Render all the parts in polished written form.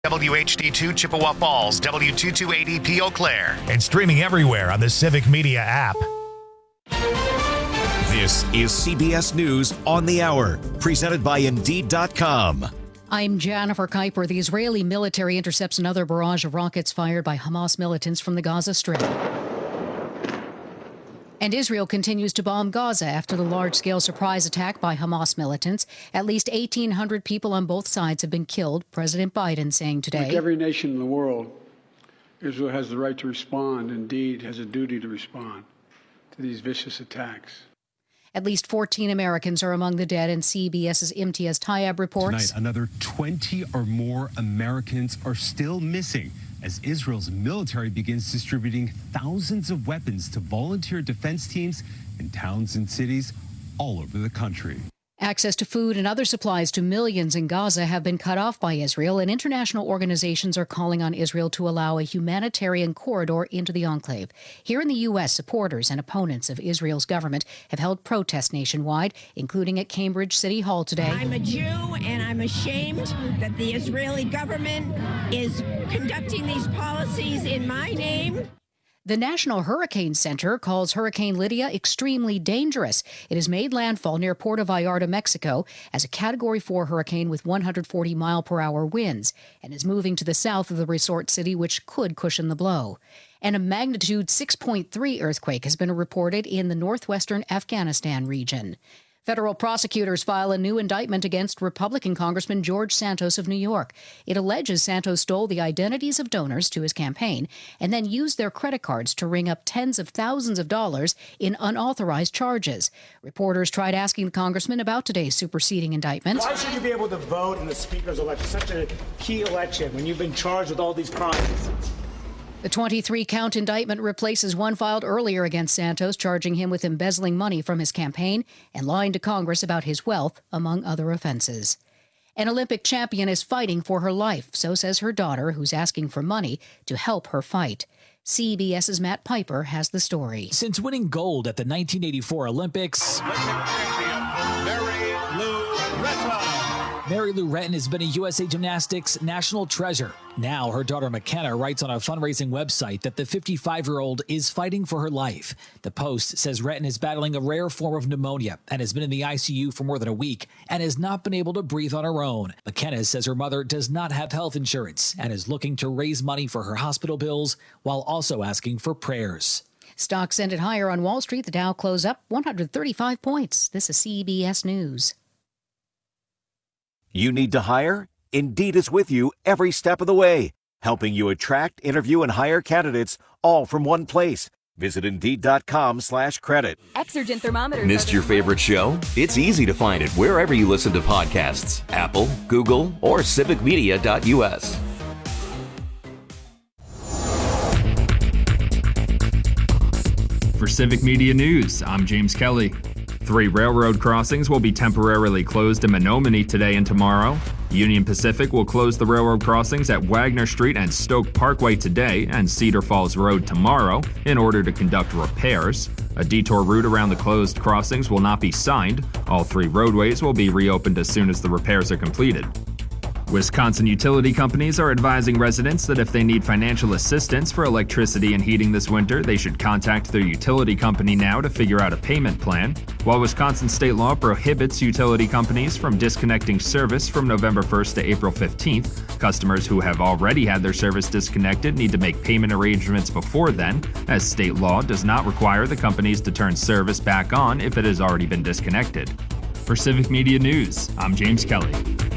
WHD2 Chippewa Falls, W228EP Eau Claire. And streaming everywhere on the Civic Media app. This is CBS News on the Hour, presented by Indeed.com. I'm Jennifer Kuiper. The Israeli military intercepts another barrage of rockets fired by Hamas militants from the Gaza Strip. And Israel continues to bomb Gaza after the large-scale surprise attack by Hamas militants. At least 1,800 people on both sides have been killed, President Biden saying today. Like every nation in the world, Israel has the right to respond, indeed has a duty to respond to these vicious attacks. At least 14 Americans are among the dead, and CBS's Imtiaz Tyab reports. Tonight, another 20 or more Americans are still missing as Israel's military begins distributing thousands of weapons to volunteer defense teams in towns and cities all over the country. Access to food and other supplies to millions in Gaza have been cut off by Israel, and international organizations are calling on Israel to allow a humanitarian corridor into the enclave. Here in the U.S., supporters and opponents of Israel's government have held protests nationwide, including at Cambridge City Hall today. I'm a Jew, and I'm ashamed that the Israeli government is conducting these policies in my name. The National Hurricane Center calls Hurricane Lydia extremely dangerous. It has made landfall near Puerto Vallarta, Mexico, as a Category 4 hurricane with 140-mile-per-hour winds, and is moving to the south of the resort city, which could cushion the blow. And a magnitude 6.3 earthquake has been reported in the northwestern Afghanistan region. Federal prosecutors file a new indictment against Republican Congressman George Santos of New York. It alleges Santos stole the identities of donors to his campaign and then used their credit cards to ring up tens of thousands of dollars in unauthorized charges. Reporters tried asking the congressman about today's superseding indictment. Why should you be able to vote in the Speaker's election, such a key election, when you've been charged with all these crimes? The 23-count indictment replaces one filed earlier against Santos, charging him with embezzling money from his campaign and lying to Congress about his wealth, among other offenses. An Olympic champion is fighting for her life, so says her daughter, who's asking for money to help her fight. CBS's Matt Piper has the story. Since winning gold at the 1984 Olympics, Mary Lou Retton has been a USA Gymnastics national treasure. Now, her daughter McKenna writes on a fundraising website that the 55-year-old is fighting for her life. The Post says Retton is battling a rare form of pneumonia and has been in the ICU for more than a week and has not been able to breathe on her own. McKenna says her mother does not have health insurance and is looking to raise money for her hospital bills while also asking for prayers. Stocks ended higher on Wall Street. The Dow closed up 135 points. This is CBS News. You need to hire? Indeed is with you every step of the way, helping you attract, interview, and hire candidates all from one place. Visit Indeed.com/credit. Exergen thermometers. Missed your favorite show? It's easy to find it wherever you listen to podcasts. Apple, Google, or civicmedia.us. For Civic Media News, I'm James Kelly. 3 railroad crossings will be temporarily closed in Menominee today and tomorrow. Union Pacific will close the railroad crossings at Wagner Street and Stoke Parkway today and Cedar Falls Road tomorrow in order to conduct repairs. A detour route around the closed crossings will not be signed. All 3 roadways will be reopened as soon as the repairs are completed. Wisconsin utility companies are advising residents that if they need financial assistance for electricity and heating this winter, they should contact their utility company now to figure out a payment plan. While Wisconsin state law prohibits utility companies from disconnecting service from November 1st to April 15th, customers who have already had their service disconnected need to make payment arrangements before then, as state law does not require the companies to turn service back on if it has already been disconnected. For Civic Media News, I'm James Kelly.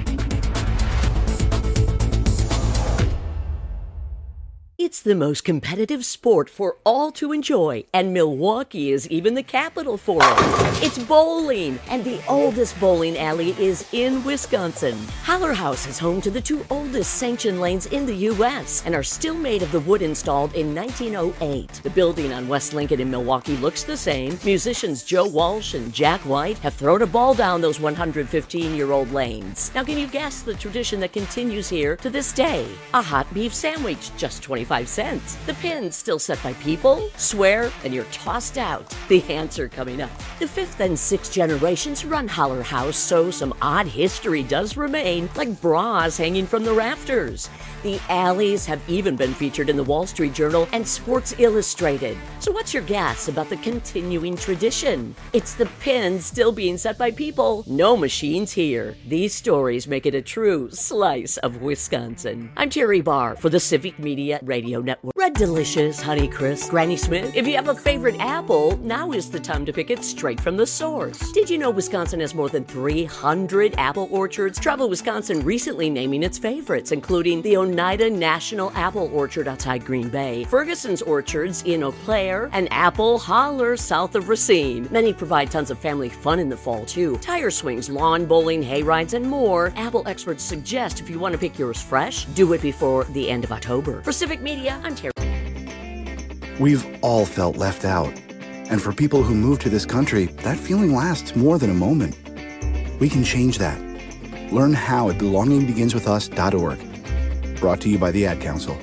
It's the most competitive sport for all to enjoy, and Milwaukee is even the capital for it. It's bowling, and the oldest bowling alley is in Wisconsin. Haller House is home to the 2 oldest sanctioned lanes in the U.S. and are still made of the wood installed in 1908. The building on West Lincoln in Milwaukee looks the same. Musicians Joe Walsh and Jack White have thrown a ball down those 115-year-old lanes. Now, can you guess the tradition that continues here to this day? A hot beef sandwich, just 25 cents. The pin's still set by people, swear, and you're tossed out. The answer coming up. The 5th and 6th generations run Haller House, so some odd history does remain, like bras hanging from the rafters. The Alleys have even been featured in the Wall Street Journal and Sports Illustrated. So what's your guess about the continuing tradition? It's the pins still being set by people, no machines here. These stories make it a true slice of Wisconsin. I'm Terry Barr for the Civic Media Radio Network. Red Delicious, Honeycrisp, Granny Smith. If you have a favorite apple, now is the time to pick it straight from the source. Did you know Wisconsin has more than 300 apple orchards? Travel Wisconsin recently naming its favorites, including the Oneida National Apple Orchard outside Green Bay, Ferguson's Orchards in Eau Claire, and Apple Holler south of Racine. Many provide tons of family fun in the fall, too. Tire swings, lawn bowling, hay rides, and more. Apple experts suggest if you want to pick yours fresh, do it before the end of October. For Civic Media, I'm Terry. We've all felt left out. And for people who move to this country, that feeling lasts more than a moment. We can change that. Learn how at belongingbeginswithus.org. Brought to you by the Ad Council.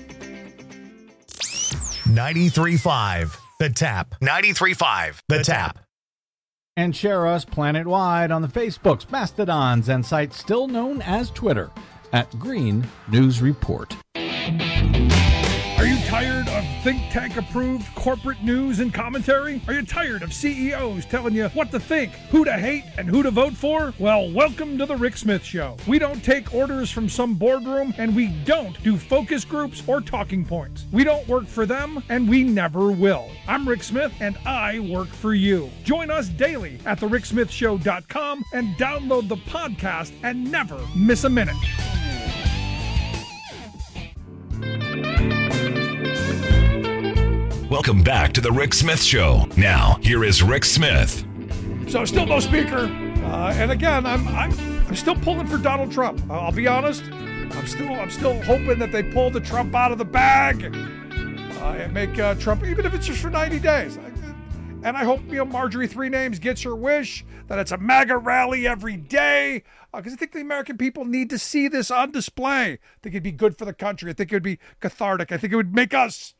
93.5 The Tap. 93.5 The Tap. And share us planet-wide on the Facebooks, Mastodons, and sites still known as Twitter at Green News Report. Are you tired of think tank-approved corporate news and commentary? Are you tired of CEOs telling you what to think, who to hate, and who to vote for? Well, welcome to the Rick Smith Show. We don't take orders from some boardroom, and we don't do focus groups or talking points. We don't work for them, and we never will. I'm Rick Smith, and I work for you. Join us daily at thericksmithshow.com and download the podcast and never miss a minute. Welcome back to the Rick Smith Show. Now, here is Rick Smith. So, still no speaker, and again, I'm still pulling for Donald Trump. I'll be honest. I'm still hoping that they pull the Trump out of the bag and make Trump, even if it's just for 90 days. And I hope Marjorie Three Names gets her wish, that it's a MAGA rally every day, because I think the American people need to see this on display. I think it'd be good for the country. I think it would be cathartic. I think it would make us.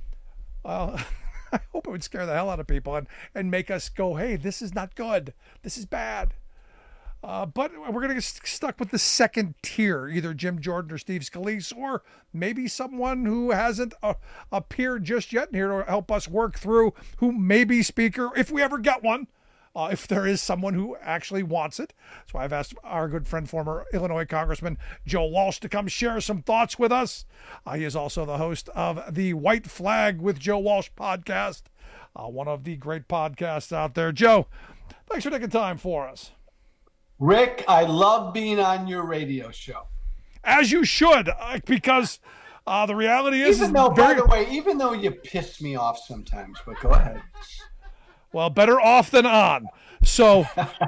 I hope it would scare the hell out of people and make us go, hey, this is not good. This is bad. But we're going to get stuck with the second tier, either Jim Jordan or Steve Scalise, or maybe someone who hasn't appeared just yet in here to help us work through who may be speaker, if we ever get one. If there is someone who actually wants it. So I've asked our good friend, former Illinois Congressman Joe Walsh, to come share some thoughts with us. He is also the host of the White Flag with Joe Walsh podcast, one of the great podcasts out there. Joe, thanks for taking time for us. Rick, I love being on your radio show. As you should, because the reality is... By the way, even though you piss me off sometimes, but go ahead. Well, better off than on. So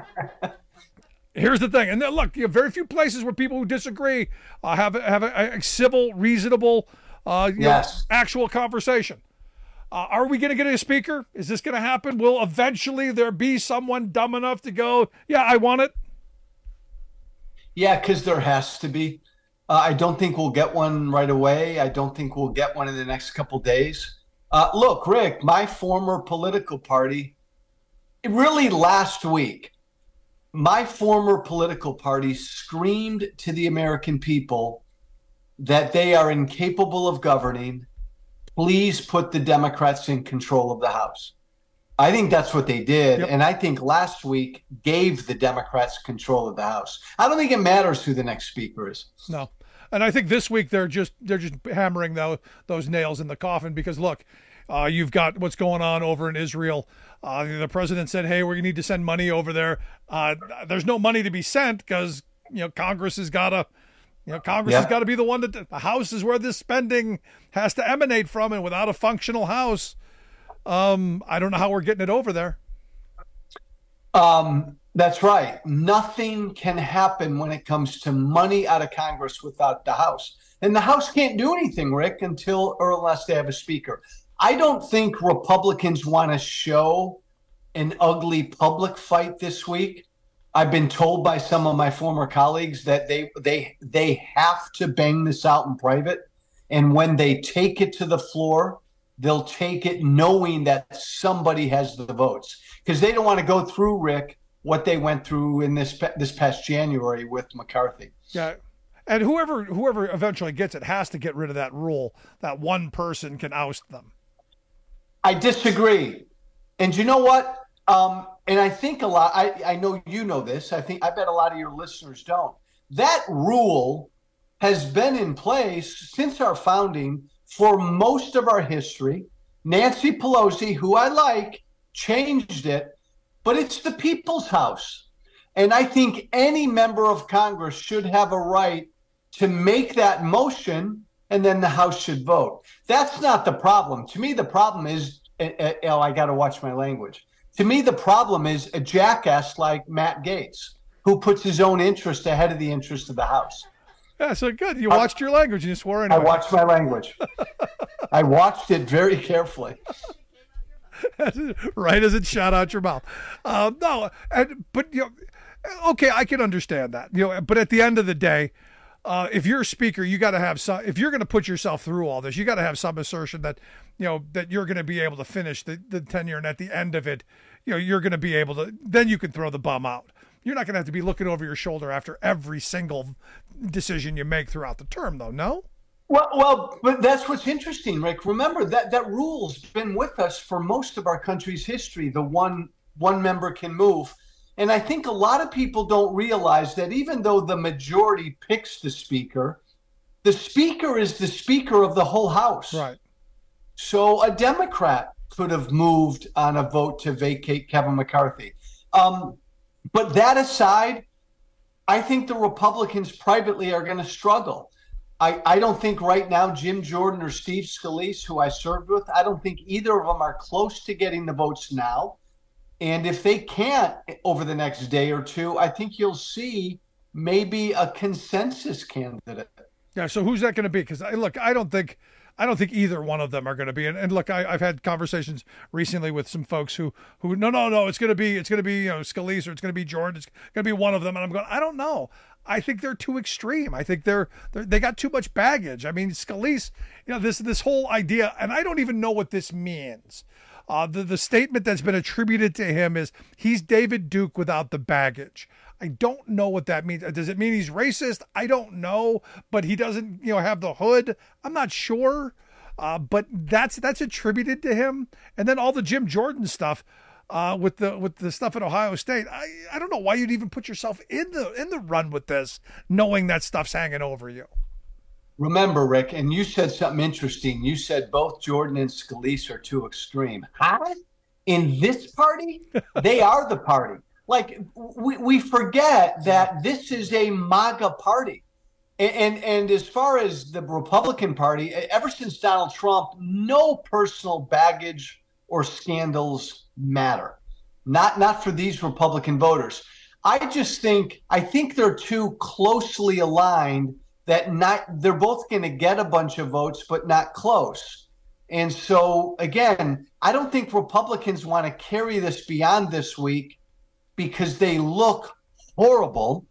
here's the thing. And then, look, you have very few places where people who disagree have a civil, reasonable, actual conversation. Are we going to get a speaker? Is this going to happen? Will eventually there be someone dumb enough to go, yeah, I want it? Yeah, because there has to be. I don't think we'll get one right away. I don't think we'll get one in the next couple days. Look, Rick, my former political party, really last week, my former political party screamed to the American people that they are incapable of governing. Please put the Democrats in control of the House. I think that's what they did. Yep. And I think last week gave the Democrats control of the House. I don't think it matters who the next speaker is. No. And I think this week they're just hammering those nails in the coffin because, look, you've got what's going on over in Israel. The president said, hey, we need to send money over there. There's no money to be sent because, Congress has got to has got to be the one that the House is where this spending has to emanate from. And without a functional House, I don't know how we're getting it over there. That's right. Nothing can happen when it comes to money out of Congress without the House. And the House can't do anything, Rick, until or unless they have a speaker. I don't think Republicans want to show an ugly public fight this week. I've been told by some of my former colleagues that they have to bang this out in private. And when they take it to the floor, they'll take it knowing that somebody has the votes. Because they don't want to go through, Rick, what they went through in this past January with McCarthy. Yeah. And whoever eventually gets it has to get rid of that rule that one person can oust them. I disagree. And you know what? And I think a lot, I know you know this. I bet a lot of your listeners don't. That rule has been in place since our founding for most of our history. Nancy Pelosi, who I like, changed it, but it's the people's house. And I think any member of Congress should have a right to make that motion, and then the House should vote. That's not the problem. To me, the problem is, I got to watch my language. To me, the problem is a jackass like Matt Gaetz, who puts his own interest ahead of the interest of the House. Yeah, so good. You watched your language and you swore anyway. I watched my language. I watched it very carefully. Right as it shot out your mouth. But okay, I can understand that. But at the end of the day, if you're a speaker, you got to have some. If you're going to put yourself through all this, you got to have some assertion that that you're going to be able to finish the tenure, and at the end of it, you're going to be able to. Then you can throw the bum out. You're not going to have to be looking over your shoulder after every single decision you make throughout the term, though. No. Well, but that's what's interesting, Rick. Remember that rule's been with us for most of our country's history. The one member can move. And I think a lot of people don't realize that even though the majority picks the speaker is the speaker of the whole House. Right. So a Democrat could have moved on a vote to vacate Kevin McCarthy. But that aside, I think the Republicans privately are going to struggle. I don't think right now Jim Jordan or Steve Scalise, who I served with, I don't think either of them are close to getting the votes now. And if they can't over the next day or two, I think you'll see maybe a consensus candidate. Yeah. So who's that going to be? Because I don't think either one of them are going to be. And look, I've had conversations recently with some folks who no, it's going to be Scalise, or it's going to be Jordan. It's going to be one of them. And I'm going, I don't know. I think they're too extreme. I think they got too much baggage. I mean, Scalise, this whole idea, and I don't even know what this means. The statement that's been attributed to him is he's David Duke without the baggage. I don't know what that means. Does it mean he's racist? I don't know, but he doesn't, have the hood. I'm not sure. But that's attributed to him. And then all the Jim Jordan stuff, with the stuff at Ohio State. I don't know why you'd even put yourself in the run with this, knowing that stuff's hanging over you. Remember, Rick, and you said something interesting. You said both Jordan and Scalise are too extreme. Huh? In this party? They are the party. Like, we forget that this is a MAGA party. And as far as the Republican Party, ever since Donald Trump, no personal baggage or scandals matter. Not for these Republican voters. I think they're too closely aligned that they're both going to get a bunch of votes, but not close. And so, again, I don't think Republicans want to carry this beyond this week because they look horrible.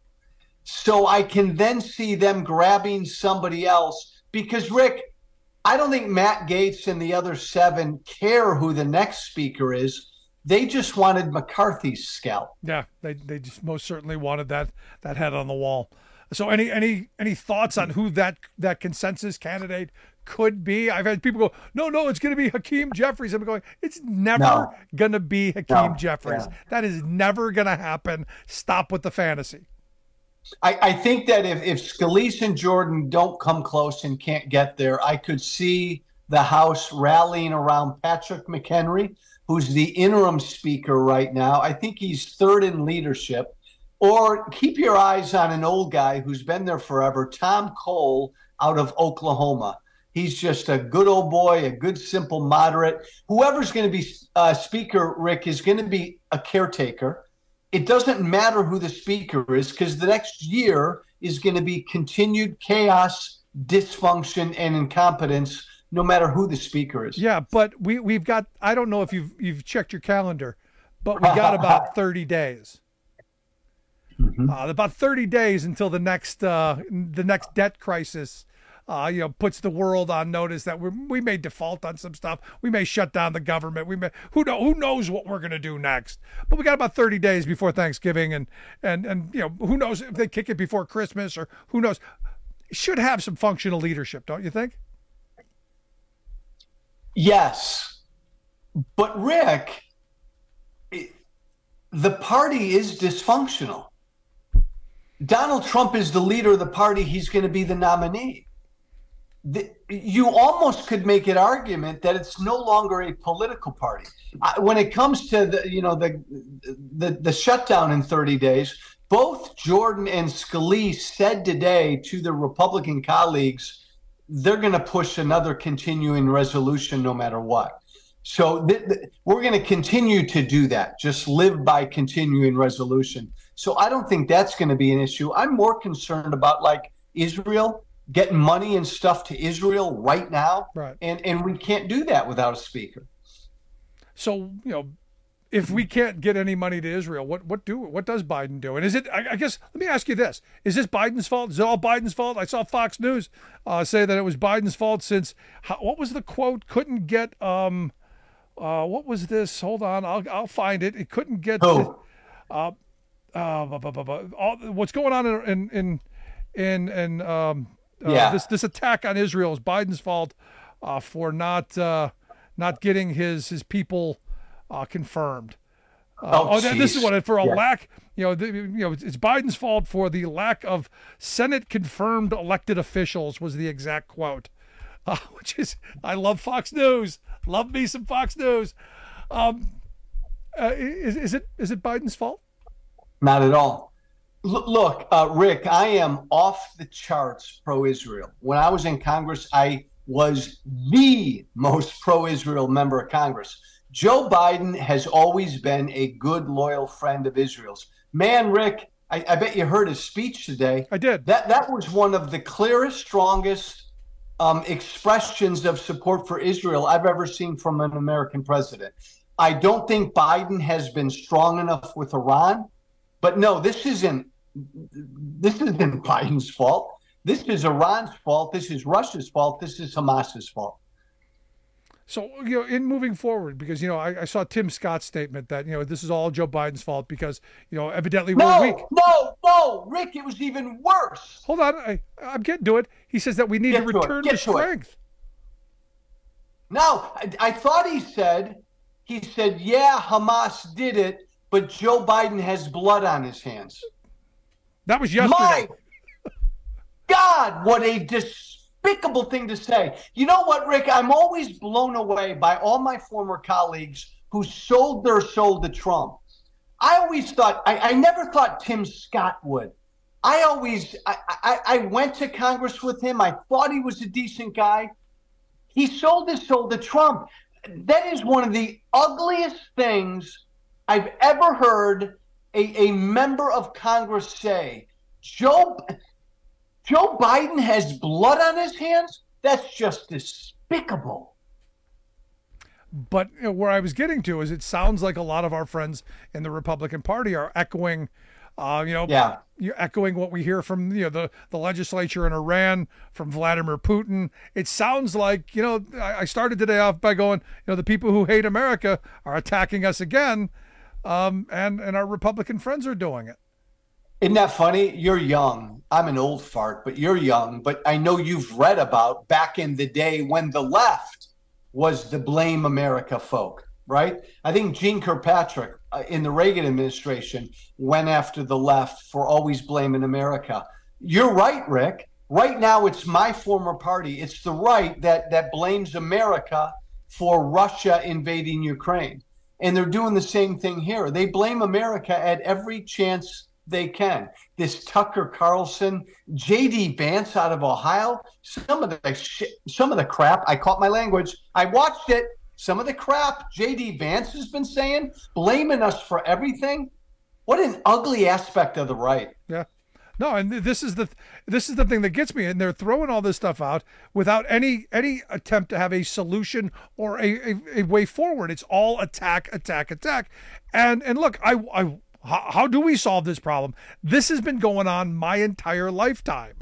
So I can then see them grabbing somebody else because, Rick, I don't think Matt Gaetz and the other 7 care who the next speaker is. They just wanted McCarthy's scalp. Yeah, they just most certainly wanted that head on the wall. So any thoughts on who that consensus candidate could be? I've had people go, no, it's going to be Hakeem Jeffries. I'm going, it's never going to be Hakeem Jeffries. Yeah. That is never going to happen. Stop with the fantasy. I think that if Scalise and Jordan don't come close and can't get there, I could see the House rallying around Patrick McHenry, who's the interim speaker right now. I think he's third in leadership. Or keep your eyes on an old guy who's been there forever, Tom Cole out of Oklahoma. He's just a good old boy, a good, simple, moderate. Whoever's going to be speaker, Rick, is going to be a caretaker. It doesn't matter who the speaker is because the next year is going to be continued chaos, dysfunction, and incompetence, no matter who the speaker is. Yeah, but we've got, I don't know if you've checked your calendar, but we got about 30 days. Mm-hmm. About 30 days until the next debt crisis, puts the world on notice that we may default on some stuff. We may shut down the government. Who knows what we're going to do next? But we got about 30 days before Thanksgiving, and who knows if they kick it before Christmas or who knows. should have some functional leadership, don't you think? Yes. But Rick, the party is dysfunctional. Donald Trump is the leader of the party. He's going to be the nominee. You almost could make an argument that it's no longer a political party. When it comes to the shutdown in 30 days, both Jordan and Scalise said today to their Republican colleagues, they're going to push another continuing resolution no matter what. So we're going to continue to do that, just live by continuing resolution. So I don't think that's going to be an issue. I'm more concerned about like Israel getting money and stuff to Israel right now. Right. And we can't do that without a speaker. So, if we can't get any money to Israel, what does Biden do? And is it, I guess, let me ask you this. Is this Biden's fault? Is it all Biden's fault? I saw Fox News say that it was Biden's fault since, what was the quote? Couldn't get, what was this? Hold on, I'll find it. It couldn't get, what's going on in this attack on Israel is Biden's fault for not getting his people confirmed. This is what for a lack. It's Biden's fault for the lack of Senate confirmed elected officials was the exact quote. Which is, I love Fox News. Love me some Fox News. Is it Biden's fault? Not at all. Look, Rick, I am off the charts pro-Israel. When I was in Congress, I was the most pro-Israel member of Congress. Joe Biden has always been a good, loyal friend of Israel's. Man, Rick, I bet you heard his speech today. I did. That was one of the clearest, strongest expressions of support for Israel I've ever seen from an American president. I don't think Biden has been strong enough with Iran, but no, this isn't Biden's fault. This is Iran's fault. This is Russia's fault. This is Hamas's fault. So, in moving forward, because, I saw Tim Scott's statement that, this is all Joe Biden's fault because, evidently we're weak. No, Rick, it was even worse. Hold on. I'm getting to it. He says that we need to return to strength. No, I thought he said, yeah, Hamas did it, but Joe Biden has blood on his hands. That was yesterday. My God, what a despicable thing to say. You know what, Rick? I'm always blown away by all my former colleagues who sold their soul to Trump. I always thought, I never thought Tim Scott would. I went to Congress with him. I thought he was a decent guy. He sold his soul to Trump. That is one of the ugliest things I've ever heard a member of Congress say. Joe Biden has blood on his hands? That's just despicable. But where I was getting to is it sounds like a lot of our friends in the Republican Party are echoing, you're echoing what we hear from the legislature in Iran, from Vladimir Putin. It sounds like, I started today off by going, the people who hate America are attacking us again, and our Republican friends are doing it. Isn't that funny? You're young. I'm an old fart, but you're young. But I know you've read about back in the day when the left was the blame America folk, right? I think Gene Kirkpatrick in the Reagan administration went after the left for always blaming America. You're right, Rick. Right now, it's my former party. It's the right that blames America for Russia invading Ukraine. And they're doing the same thing here. They blame America at every chance they can. This Tucker Carlson, J.D. Vance out of Ohio, some of the crap, I caught my language, I watched it, some of the crap J.D. Vance has been saying, blaming us for everything. What an ugly aspect of the right. Yeah. No, and this is the thing that gets me, and they're throwing all this stuff out without any attempt to have a solution or a way forward. It's all attack. And look, how do we solve this problem? This has been going on my entire lifetime.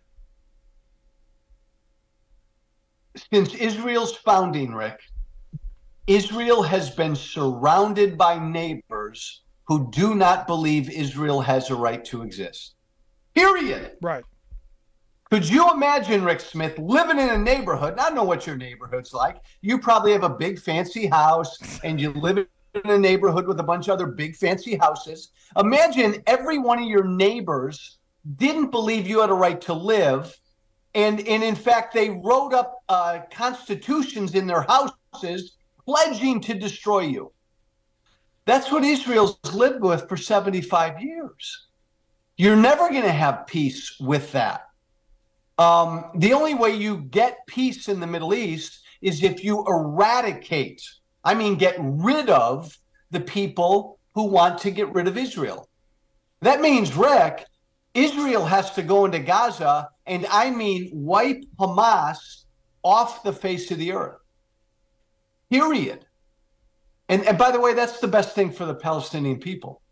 Since Israel's founding, Rick, Israel has been surrounded by neighbors who do not believe Israel has a right to exist. Period. Right. Could you imagine, Rick Smith, living in a neighborhood? I don't know what your neighborhood's like. You probably have a big fancy house and you live in a neighborhood with a bunch of other big fancy houses. Imagine every one of your neighbors didn't believe you had a right to live. And in fact, they wrote up constitutions in their houses pledging to destroy you. That's what Israel's lived with for 75 years. You're never going to have peace with that. The only way you get peace in the Middle East is if you eradicate, get rid of the people who want to get rid of Israel. That means, Rick, Israel has to go into Gaza and wipe Hamas off the face of the earth. Period. And by the way, that's the best thing for the Palestinian people.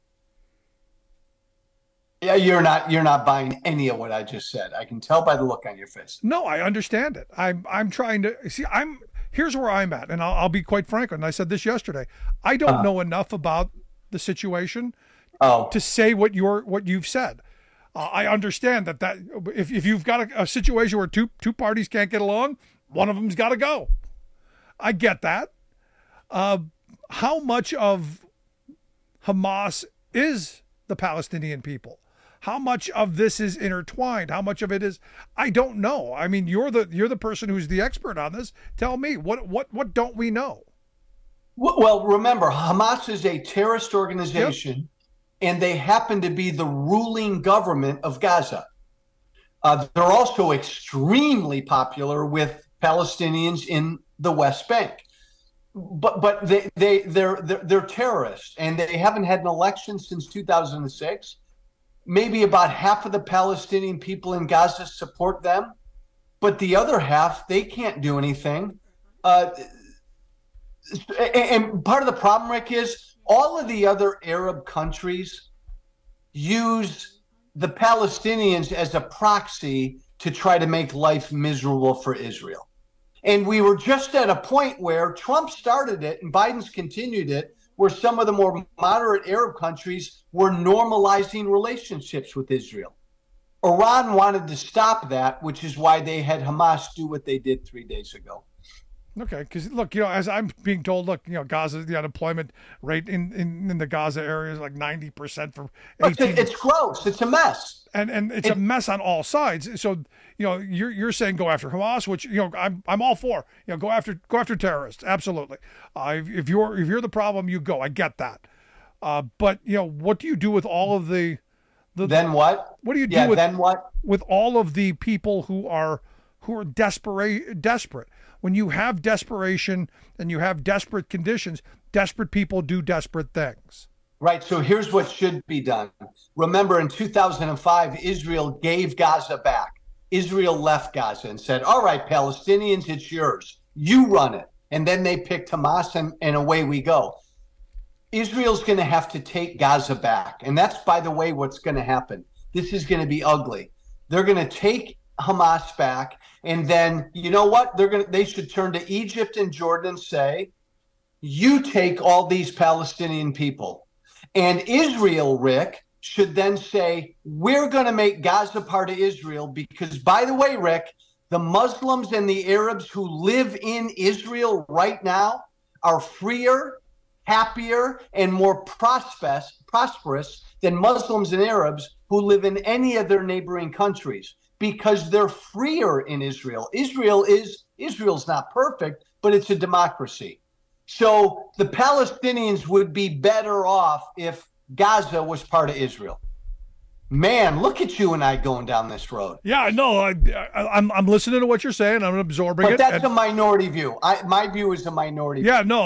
Yeah, you're not buying any of what I just said. I can tell by the look on your face. No, I understand it. I'm trying to see. Here's where I'm at, and I'll be quite frank. And I said this yesterday. I don't know enough about the situation to say what you've said. I understand that if you've got a situation where two parties can't get along, one of them's got to go. I get that. How much of Hamas is the Palestinian people? How much of this is intertwined? How much of it is? I don't know. You're the person who's the expert on this. Tell me what don't we know? Well, remember, Hamas is a terrorist organization, and they happen to be the ruling government of Gaza. They're also extremely popular with Palestinians in the West Bank. But they're terrorists, and they haven't had an election since 2006. Maybe about half of the Palestinian people in Gaza support them, but the other half, they can't do anything. And part of the problem, Rick, is all of the other Arab countries use the Palestinians as a proxy to try to make life miserable for Israel. And we were just at a point where Trump started it and Biden's continued it, where some of the more moderate Arab countries were normalizing relationships with Israel. Iran wanted to stop that, which is why they had Hamas do what they did 3 days ago. Okay, because look, as I'm being told, Gaza, the unemployment rate in the Gaza area is like 90% for 18. It's gross. It's a mess, and it's a mess on all sides. So you're saying go after Hamas, which I'm all for. Go after terrorists, absolutely. If you're the problem, you go. I get that. But what do you do with all of the then what? What do you do with all of the people who are desperate? When you have desperation and you have desperate conditions, desperate people do desperate things. Right. So here's what should be done. Remember, in 2005, Israel gave Gaza back. Israel left Gaza and said, all right, Palestinians, it's yours. You run it. And then they picked Hamas and away we go. Israel's going to have to take Gaza back. And that's, by the way, what's going to happen. This is going to be ugly. They're going to take Hamas back, and then you know what? They should turn to Egypt and Jordan and say, you take all these Palestinian people. And Israel, Rick, should then say, we're going to make Gaza part of Israel because, by the way, Rick, the Muslims and the Arabs who live in Israel right now are freer, happier, and more prosperous than Muslims and Arabs who live in any of their neighboring countries, because they're freer in Israel. Israel's not perfect, but it's a democracy. So the Palestinians would be better off if Gaza was part of Israel. Man, look at you and I going down this road. Yeah, I know. I'm listening to what you're saying. I'm absorbing it. But that's a minority view. My view is a minority view. Yeah, no,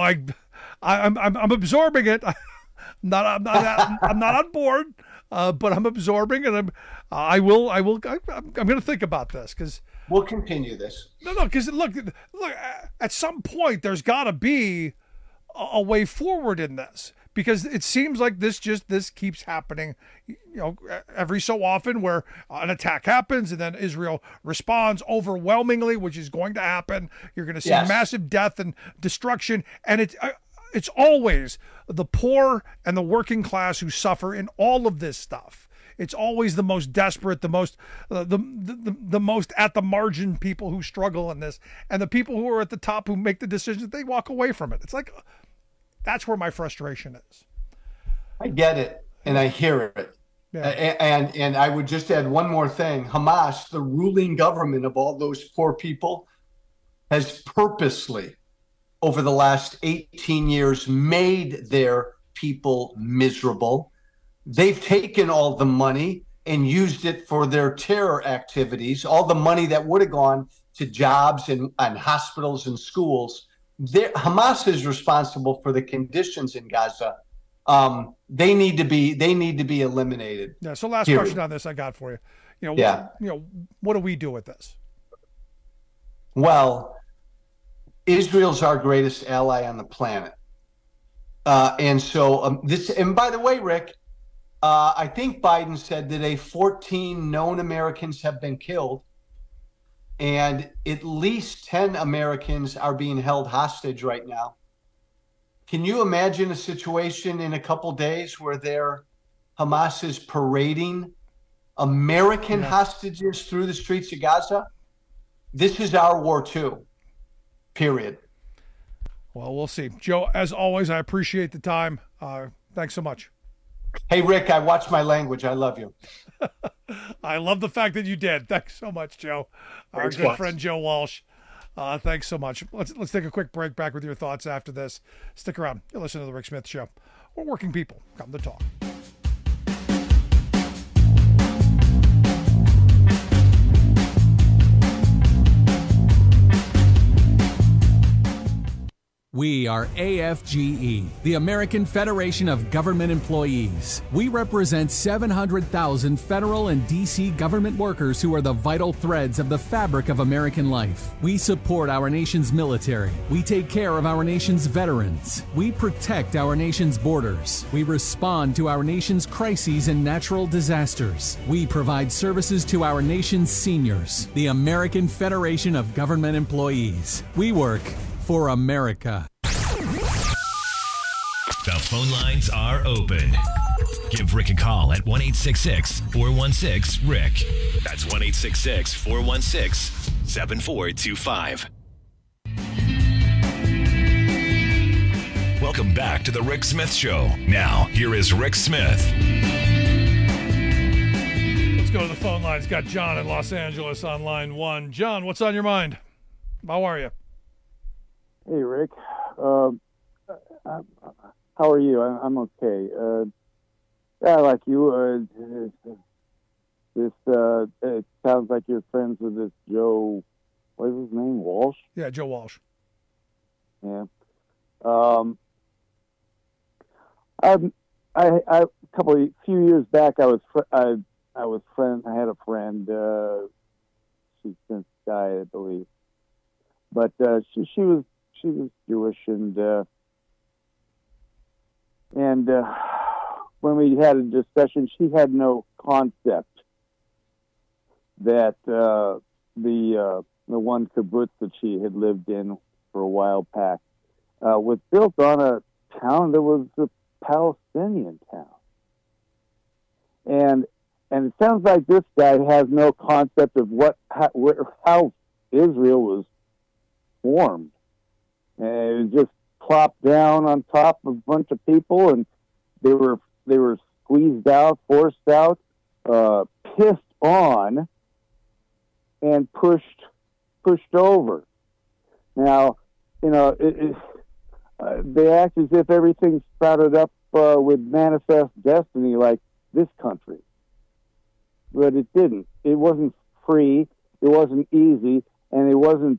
I'm absorbing it. I'm not on board. But I'm absorbing, and I'm going to think about this because we'll continue this. No, because look, at some point there's got to be a way forward in this, because it seems like this keeps happening, every so often, where an attack happens and then Israel responds overwhelmingly, which is going to happen. You're going to see massive death and destruction, and it's always the poor and the working class who suffer in all of this stuff. It's always the most desperate, the most the most at the margin people who struggle in this, and the people who are at the top who make the decisions, they walk away from it. It's like, that's where my frustration is. I get it, and I hear it. Yeah. And I would just add one more thing. Hamas, the ruling government of all those poor people, has purposely, over the last 18 years, made their people miserable. They've taken all the money and used it for their terror activities, all the money that would have gone to jobs and hospitals and schools. Hamas is responsible for the conditions in Gaza. They need to be eliminated. Yeah. So last question on this I got for you. What do we do with this? Well, Israel's our greatest ally on the planet. And by the way, Rick, I think Biden said today 14 known Americans have been killed, and at least 10 Americans are being held hostage right now. Can you imagine a situation in a couple days where Hamas is parading American hostages through the streets of Gaza? This is our war too, period. Well, we'll see. Joe, as always, I appreciate the time. Thanks so much. Hey, Rick, I watch my language. I love you. I love the fact that you did. Thanks so much, Joe. Our good friend Joe Walsh. Thanks so much. Let's take a quick break. Back with your thoughts after this. Stick around. You'll listen to The Rick Smith Show. We're working people. Come to talk. We are AFGE, the American Federation of Government Employees. We represent 700,000 federal and D.C. government workers who are the vital threads of the fabric of American life. We support our nation's military. We take care of our nation's veterans. We protect our nation's borders. We respond to our nation's crises and natural disasters. We provide services to our nation's seniors. The American Federation of Government Employees. We work for America. The phone lines are open. Give Rick a call at 1-866-416-RICK. That's 1-866-416-7425. Welcome back to the Rick Smith Show. Now, here is Rick Smith. Let's go to the phone lines. Got John in Los Angeles on line 1. John, what's on your mind? How are you? Hey, Rick. How are you? I'm okay. Like you. It sounds like you're friends with this Joe. What is his name? Walsh. Yeah, Joe Walsh. Yeah. A few years back, I had a friend. She's since died, I believe. But she was Jewish, and when we had a discussion, she had no concept that the one kibbutz that she had lived in for a while back was built on a town that was a Palestinian town, and it sounds like this guy has no concept of how Israel was formed. And it just plopped down on top of a bunch of people, and they were squeezed out, forced out, pissed on, and pushed over. Now, they act as if everything sprouted up with manifest destiny, like this country, but it didn't. It wasn't free. It wasn't easy, and it wasn't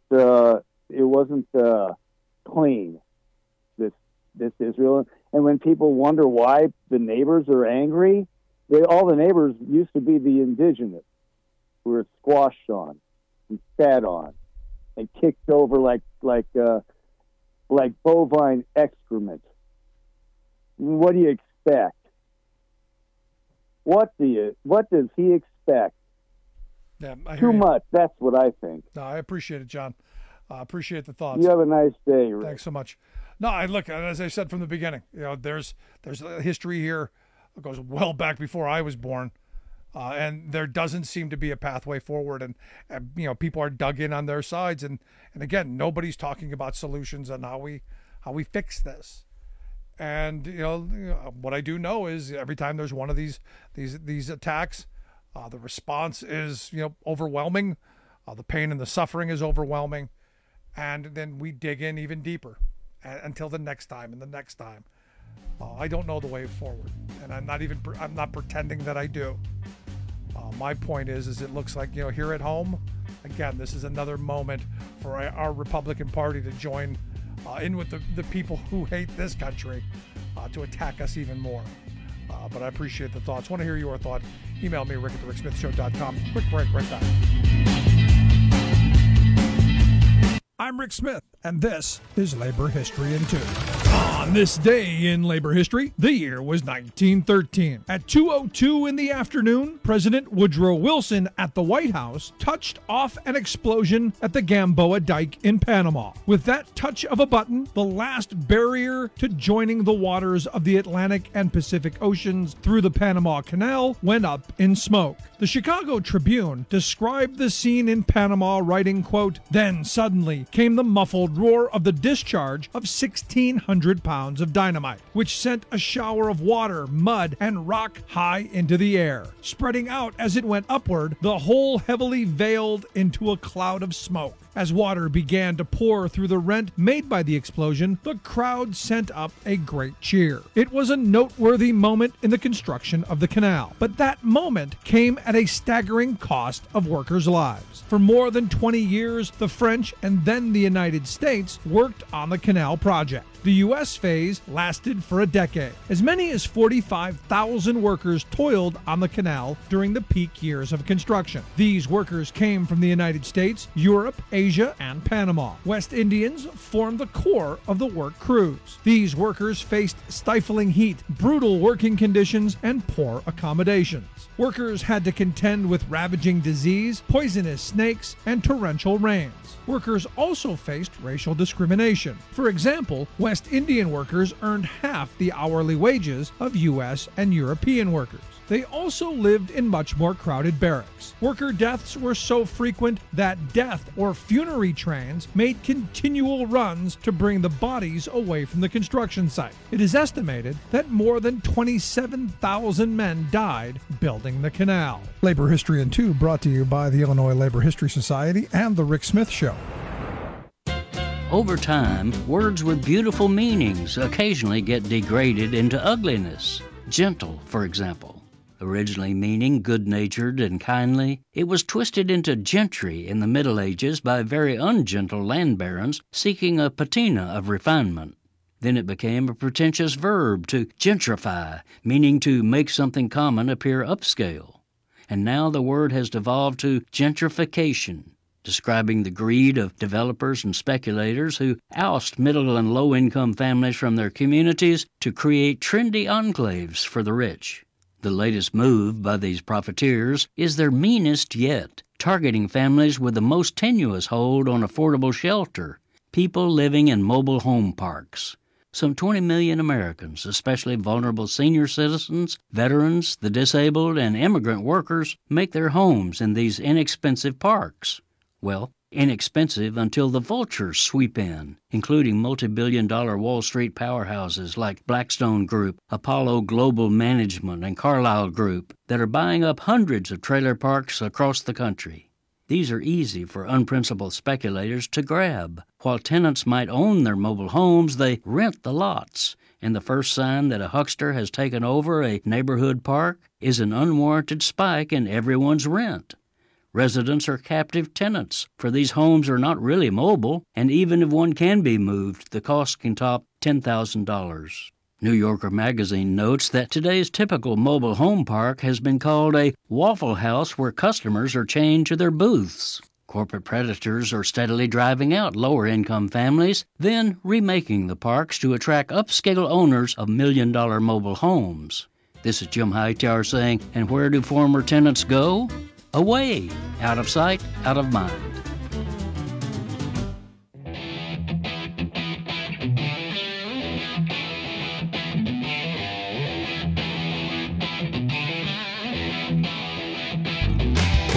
clean, this Israel. And when people wonder why the neighbors are angry, all the neighbors used to be the indigenous who were squashed on and spat on and kicked over like bovine excrement. What do you expect? What does he expect? Yeah, Too much. That's what I think. No, I appreciate it, John. I appreciate the thoughts. You have a nice day, Rick. Thanks so much. No, as I said from the beginning, there's a history here that goes well back before I was born. And there doesn't seem to be a pathway forward, and people are dug in on their sides, and again, nobody's talking about solutions on how we fix this. And what I do know is every time there's one of these attacks, the response is overwhelming. The pain and the suffering is overwhelming, and then we dig in even deeper until the next time and the next time. I don't know the way forward, and I'm not pretending that I do. My point is it looks like here at home, again, this is another moment for our Republican Party to join in with the people who hate this country to attack us even more. But I appreciate the thoughts. Want to hear your thought? Email me, rick@thericksmithshow.com. Quick break, right back. I'm Rick Smith, and this is Labor History in 2. On this day in labor history, the year was 1913. At 2:02 in the afternoon, President Woodrow Wilson at the White House touched off an explosion at the Gamboa Dike in Panama. With that touch of a button, the last barrier to joining the waters of the Atlantic and Pacific Oceans through the Panama Canal went up in smoke. The Chicago Tribune described the scene in Panama, writing, quote, "Then suddenly came the muffled roar of the discharge of 1,600 pounds of dynamite, which sent a shower of water, mud, and rock high into the air. Spreading out as it went upward, the whole heavily veiled into a cloud of smoke. As water began to pour through the rent made by the explosion, the crowd sent up a great cheer. It was a noteworthy moment in the construction of the canal, but that moment came at a staggering cost of workers' lives. For more than 20 years, the French and then the United States worked on the canal project. The U.S. phase lasted for a decade. As many as 45,000 workers toiled on the canal during the peak years of construction. These workers came from the United States, Europe, Asia, and Panama. West Indians formed the core of the work crews. These workers faced stifling heat, brutal working conditions, and poor accommodations. Workers had to contend with ravaging disease, poisonous snakes, and torrential rains. Workers also faced racial discrimination. For example, West Indian workers earned half the hourly wages of U.S. and European workers. They also lived in much more crowded barracks. Worker deaths were so frequent that death or funerary trains made continual runs to bring the bodies away from the construction site. It is estimated that more than 27,000 men died building the canal. Labor History in 2 brought to you by the Illinois Labor History Society and The Rick Smith Show. Over time, words with beautiful meanings occasionally get degraded into ugliness. Gentle, for example. Originally meaning good-natured and kindly, it was twisted into gentry in the Middle Ages by very ungentle land barons seeking a patina of refinement. Then it became a pretentious verb to gentrify, meaning to make something common appear upscale. And now the word has devolved to gentrification, describing the greed of developers and speculators who oust middle and low-income families from their communities to create trendy enclaves for the rich. The latest move by these profiteers is their meanest yet, targeting families with the most tenuous hold on affordable shelter, people living in mobile home parks. Some 20 million Americans, especially vulnerable senior citizens, veterans, the disabled, and immigrant workers, make their homes in these inexpensive parks. Well, inexpensive until the vultures sweep in, including multi-billion-dollar Wall Street powerhouses like Blackstone Group, Apollo Global Management, and Carlyle Group that are buying up hundreds of trailer parks across the country. These are easy for unprincipled speculators to grab. While tenants might own their mobile homes, they rent the lots, and the first sign that a huckster has taken over a neighborhood park is an unwarranted spike in everyone's rent. Residents are captive tenants, for these homes are not really mobile, and even if one can be moved, the cost can top $10,000. New Yorker magazine notes that today's typical mobile home park has been called a Waffle House where customers are chained to their booths. Corporate predators are steadily driving out lower-income families, then remaking the parks to attract upscale owners of million-dollar mobile homes. This is Jim Hightower saying, and where do former tenants go? Away, out of sight, out of mind.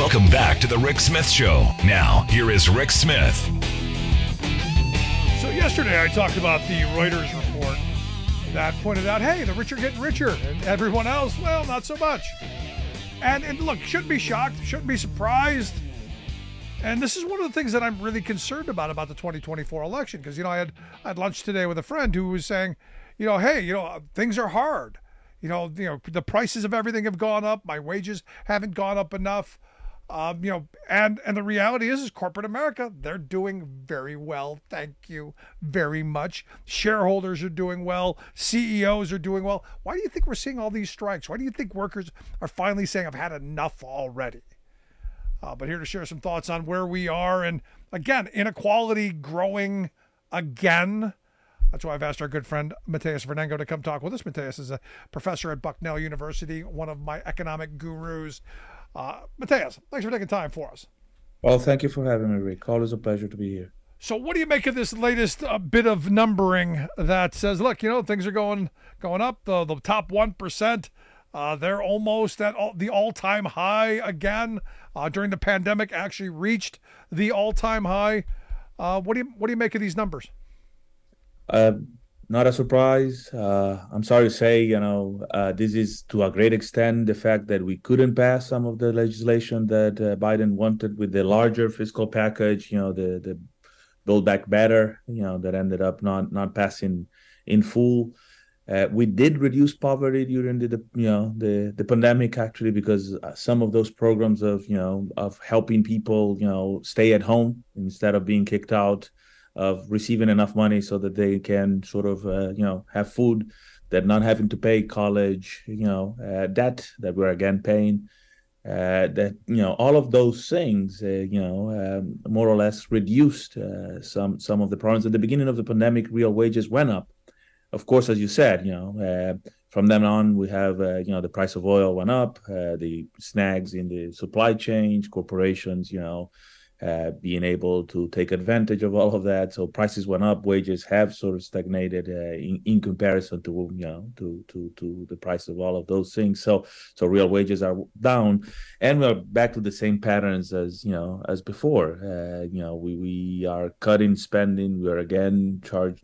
Welcome back to the Rick Smith Show. Now, here is Rick Smith. So yesterday I talked about the Reuters report that pointed out, hey, the rich are getting richer, and everyone else, well, not so much. And look, shouldn't be shocked, shouldn't be surprised. And this is one of the things that I'm really concerned about the 2024 election, because, I had lunch today with a friend who was saying, hey, things are hard. The prices of everything have gone up. My wages haven't gone up enough. And the reality is corporate America, they're doing very well. Thank you very much. Shareholders are doing well. CEOs are doing well. Why do you think we're seeing all these strikes? Why do you think workers are finally saying, I've had enough already? But here to share some thoughts on where we are. And again, inequality growing again. That's why I've asked our good friend Mateus Vernengo to come talk with us. Mateus is a professor at Bucknell University, one of my economic gurus. Mateus, thanks for taking time for us. Well, thank you for having me, Rick. Always a pleasure to be here. So what do you make of this latest bit of numbering that says, look, things are going up, the top 1%, they're almost at the all-time high again. During the pandemic, actually reached the all-time high. What do you make of these numbers? Not a surprise. I'm sorry to say, this is to a great extent the fact that we couldn't pass some of the legislation that Biden wanted with the larger fiscal package, the Build Back Better, that ended up not passing in full. We did reduce poverty during the pandemic, actually, because some of those programs of helping people, stay at home instead of being kicked out, of receiving enough money so that they can sort of, have food, that not having to pay college, debt that we're again paying, that, all of those things, more or less reduced some of the problems. At the beginning of the pandemic, real wages went up. Of course, as you said, from then on, we have, the price of oil went up, the snags in the supply chain, corporations, being able to take advantage of all of that. So prices went up, wages have sort of stagnated in comparison to, to the price of all of those things. So real wages are down, and we're back to the same patterns as, as before. We are cutting spending. We're again charged,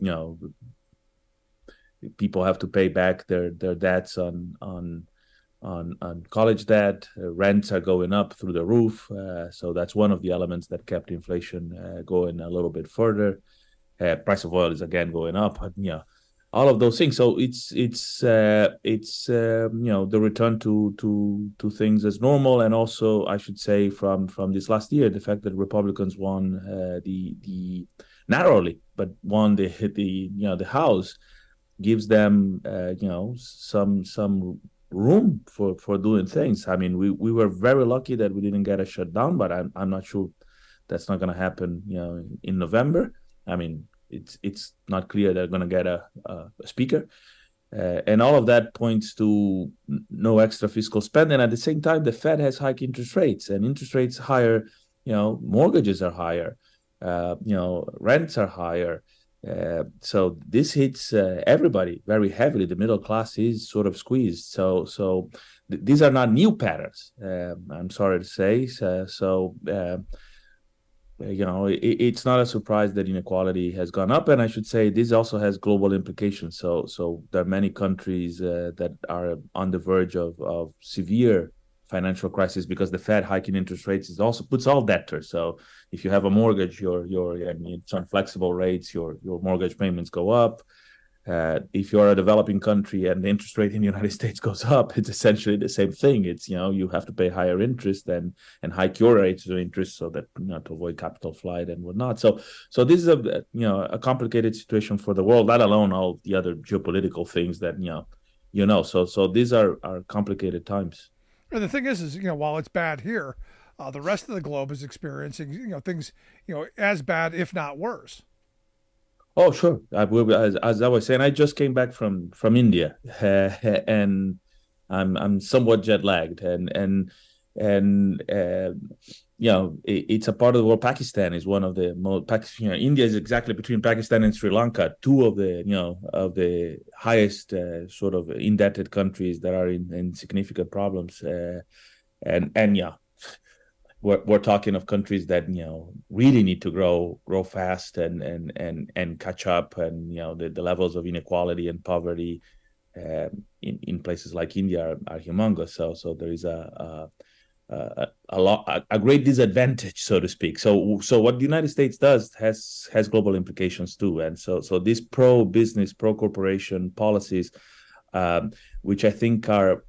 people have to pay back their debts on college debt. Rents are going up through the roof. So that's one of the elements that kept inflation going a little bit further. Price of oil is again going up. All of those things. So it's the return to things as normal. And also, I should say, from this last year, the fact that Republicans won the narrowly, but won the House, gives them some room for doing things. I mean, we were very lucky that we didn't get a shutdown, but I'm not sure that's not going to happen in November. I mean, it's not clear they're going to get a speaker, and all of that points to no extra fiscal spending. At the same time, the Fed has high interest rates, and interest rates higher, mortgages are higher, rents are higher. So this hits everybody very heavily. The middle class is sort of squeezed. So these are not new patterns. I'm sorry to say. It's not a surprise that inequality has gone up, and I should say this also has global implications. So there are many countries that are on the verge of severe financial crisis because the Fed hiking interest rates also puts all debtors. So if you have a mortgage, it's on flexible rates, your mortgage payments go up. If you're a developing country and the interest rate in the United States goes up, it's essentially the same thing. It's, you have to pay higher interest and hike your rates of interest so that, to avoid capital flight and whatnot. So this is a complicated situation for the world, let alone all the other geopolitical things that, so these are complicated times. And the thing is, while it's bad here, the rest of the globe is experiencing, things, as bad, if not worse. Oh, sure. As I was saying, I just came back from India, and I'm somewhat jet lagged, and it's a part of the world. Pakistan is one of the most. India is exactly between Pakistan and Sri Lanka, two of the highest sort of indebted countries that are in significant problems, we're talking of countries that really need to grow fast and catch up, and the levels of inequality and poverty in places like India are humongous. So there is a great disadvantage, so to speak. So what the United States does has global implications too, and so these pro-business, pro-corporation policies, which I think are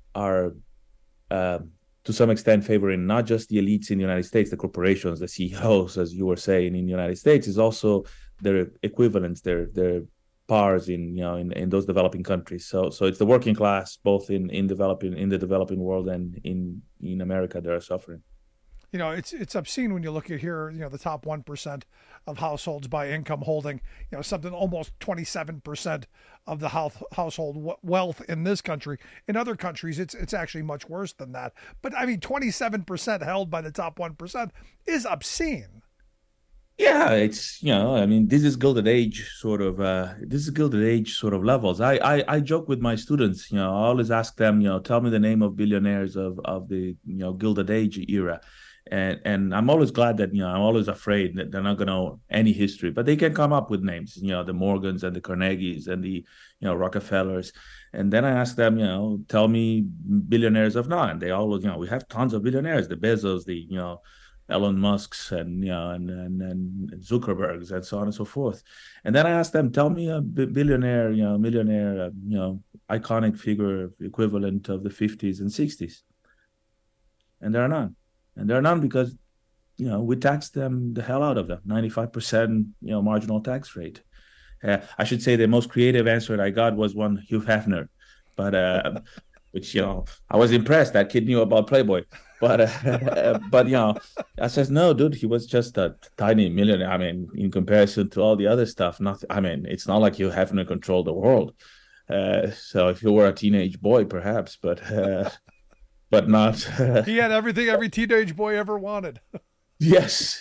to some extent favoring not just the elites in the United States, the corporations, the CEOs, as you were saying, in the United States, is also their equivalents, their pars in those developing countries. So it's the working class, both in the developing world and in America, that are suffering. It's obscene when you look at here, the top 1% of households by income holding, something almost 27% of the household wealth in this country. In other countries, it's actually much worse than that. But I mean, 27% held by the top 1% is obscene. Yeah, it's this is Gilded Age sort of levels. I joke with my students. I always ask them, tell me the name of billionaires of the Gilded Age era. And I'm always glad that, I'm always afraid that they're not going to know any history, but they can come up with names, the Morgans and the Carnegies and the, Rockefellers. And then I ask them, tell me billionaires of now. And they always, we have tons of billionaires, the Bezos, the, Elon Musk's and, and Zuckerberg's and so on and so forth. And then I ask them, tell me a millionaire, iconic figure equivalent of the 50s and 60s. And there are none. And there are none because, we tax them the hell out of them, 95%, marginal tax rate. I should say the most creative answer that I got was one Hugh Hefner, but which, I was impressed. That kid knew about Playboy. But I says, no, dude, he was just a tiny millionaire. I mean, in comparison to all the other stuff, nothing. I mean, it's not like Hugh Hefner controlled the world. So if you were a teenage boy, perhaps, but not. He had everything every teenage boy ever wanted. Yes,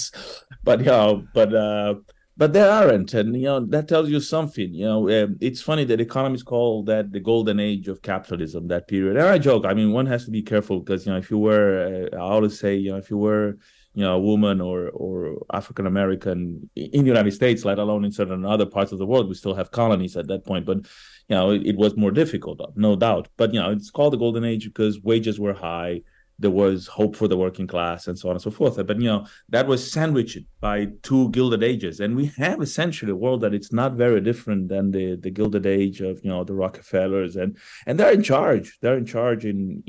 but there aren't, and that tells you something. It's funny that economists call that the golden age of capitalism, that period. And I joke. I mean, one has to be careful because if you were, I always say, if you were, a woman or African American in the United States, let alone in certain other parts of the world, we still have colonies at that point. But it was more difficult, no doubt. But it's called the golden age because wages were high. There was hope for the working class and so on and so forth. But, that was sandwiched by two Gilded Ages. And we have essentially a world that it's not very different than the Gilded Age of, the Rockefellers. And they're in charge. They're in charge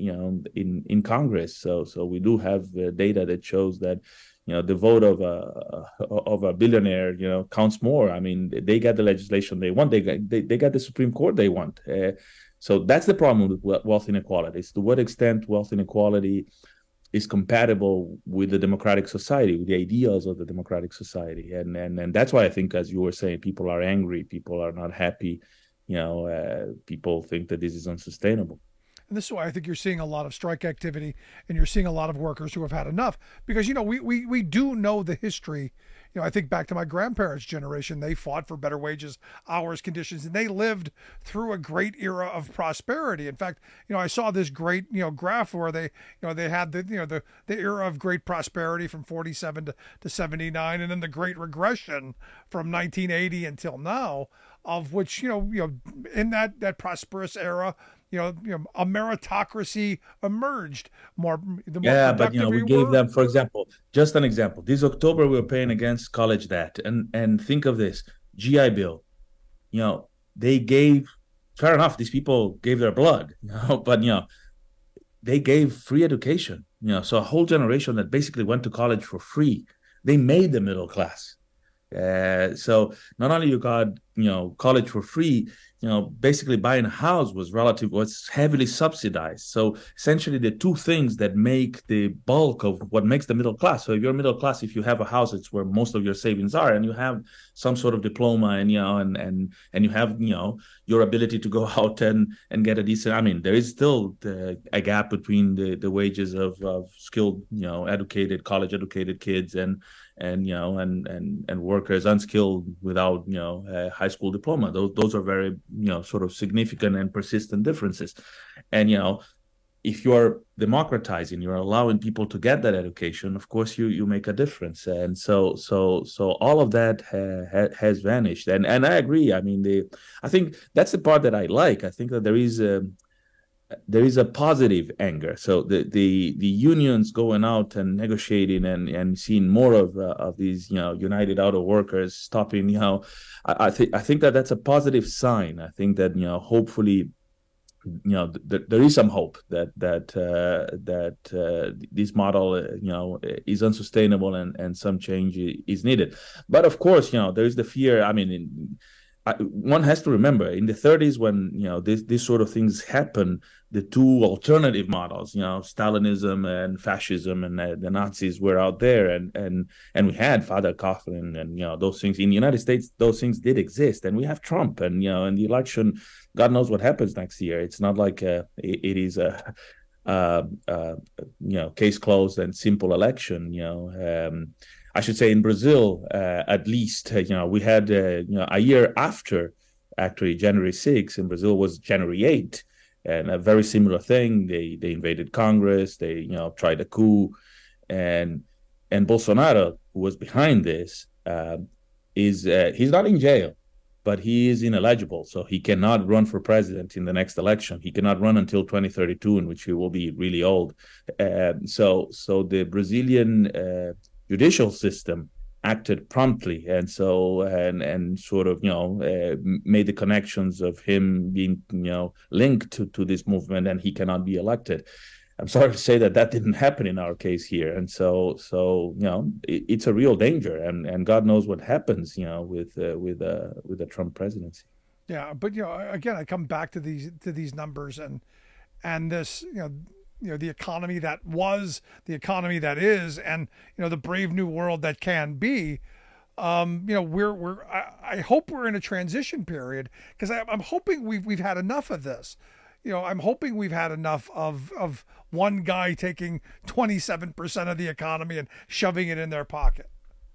in Congress. So we do have data that shows that, the vote of a billionaire, counts more. I mean, they get the legislation they want. They got the Supreme Court they want. So that's the problem with wealth inequality. It's to what extent wealth inequality is compatible with the democratic society, with the ideals of the democratic society. And that's why I think, as you were saying, people are angry, people are not happy, people think that this is unsustainable. And this is why I think you're seeing a lot of strike activity and you're seeing a lot of workers who have had enough because, we do know the history. I think back to my grandparents' generation, they fought for better wages, hours, conditions, and they lived through a great era of prosperity. In fact, I saw this great, graph where they had the era of great prosperity from 47 to 79 and then the great regression from 1980 until now, of which, in that prosperous era, a meritocracy emerged more. But we gave them, for example, just an example. This October we were paying against college debt, and think of this GI Bill. They gave, fair enough, these people gave their blood, but they gave free education. So a whole generation that basically went to college for free. They made the middle class. So not only you got college for free, basically buying a house was heavily subsidized. So essentially the two things that make the bulk of what makes the middle class. So if you're middle class, if you have a house, it's where most of your savings are, and you have some sort of diploma, and and you have your ability to go out and get a decent. I mean, there is still a gap between the wages of skilled, educated, college educated kids and workers unskilled without a high school diploma. Those are very sort of significant and persistent differences. And if you're democratizing, you're allowing people to get that education, of course you make a difference. And so all of that has vanished. And I agree. I mean, I think that's the part that I like. I think that there is a positive anger. So the unions going out and negotiating and seeing more of these, United Auto Workers stopping, I think that that's a positive sign. I think that, hopefully, there is some hope that this model, is unsustainable and some change is needed. But of course, there is the fear. I mean, one has to remember in the 30s when this sort of things happen, the two alternative models, Stalinism and fascism, and the Nazis were out there, and we had Father Coughlin, and those things in the United States. Those things did exist, and we have Trump, and in the election, God knows what happens next year. It's not like it is a case closed and simple election. I should say in Brazil, at least, we had a year after, actually January 6th in Brazil was January 8th, and a very similar thing. They invaded Congress. They tried a coup, and Bolsonaro, who was behind this, he's not in jail, but he is ineligible, so he cannot run for president in the next election. He cannot run until 2032, in which he will be really old. So the Brazilian judicial system acted promptly, and sort of made the connections of him being linked to this movement, and he cannot be elected. I'm sorry to say that didn't happen in our case here, and so it's a real danger, and God knows what happens with the Trump presidency. Yeah, but again, I come back to these numbers and this the economy that was, the economy that is, and the brave new world that can be. I hope we're in a transition period, because I'm hoping we've had enough of this. I'm hoping we've had enough of one guy taking 27% of the economy and shoving it in their pocket.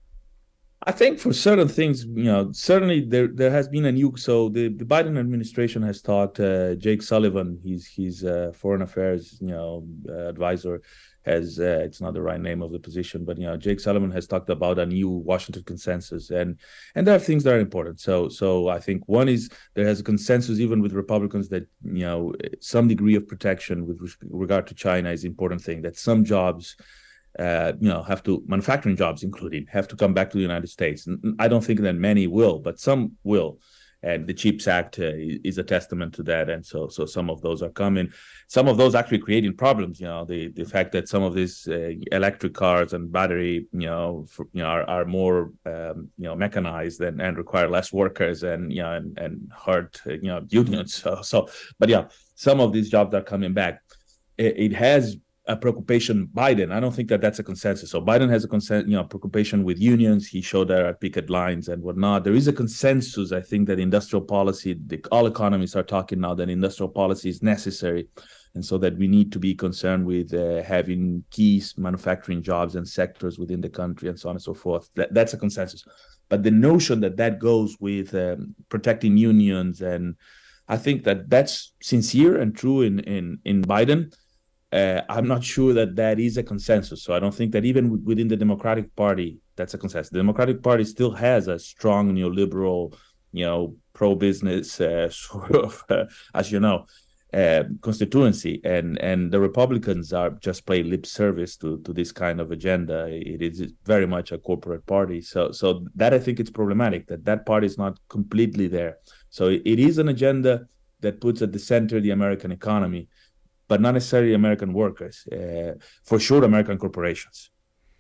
I think for certain things, certainly there has been a new. So the Biden administration has talked. Jake Sullivan, he's foreign affairs, advisor, has it's not the right name of the position, but Jake Sullivan has talked about a new Washington consensus, and there are things that are important. So I think one is there has a consensus even with Republicans that some degree of protection with regard to China is an important thing. That some jobs. Have to, manufacturing jobs including, have to come back to the United States. I don't think that many will, but some will. And the CHIPS Act is a testament to that. And so some of those are coming. Some of those actually creating problems. The fact that some of these electric cars and battery, are more, mechanized and require less workers and hurt, unions. But yeah, some of these jobs are coming back. It has a preoccupation. Biden, I don't think that's a consensus. So Biden has a preoccupation with unions. He showed that at picket lines and whatnot. There is a consensus, I think, that industrial policy, all economists are talking now that industrial policy is necessary, and so that we need to be concerned with having key manufacturing jobs and sectors within the country, and so on and so forth. That's a consensus. But the notion that goes with protecting unions, and I think that's sincere and true in Biden. I'm not sure that is a consensus. So I don't think that even within the Democratic Party, that's a consensus. The Democratic Party still has a strong neoliberal, pro-business sort of, as you know, constituency, and the Republicans are just play lip service to this kind of agenda. It is very much a corporate party. So that I think it's problematic that party is not completely there. So it is an agenda that puts at the center the American economy, but not necessarily American workers, for sure American corporations.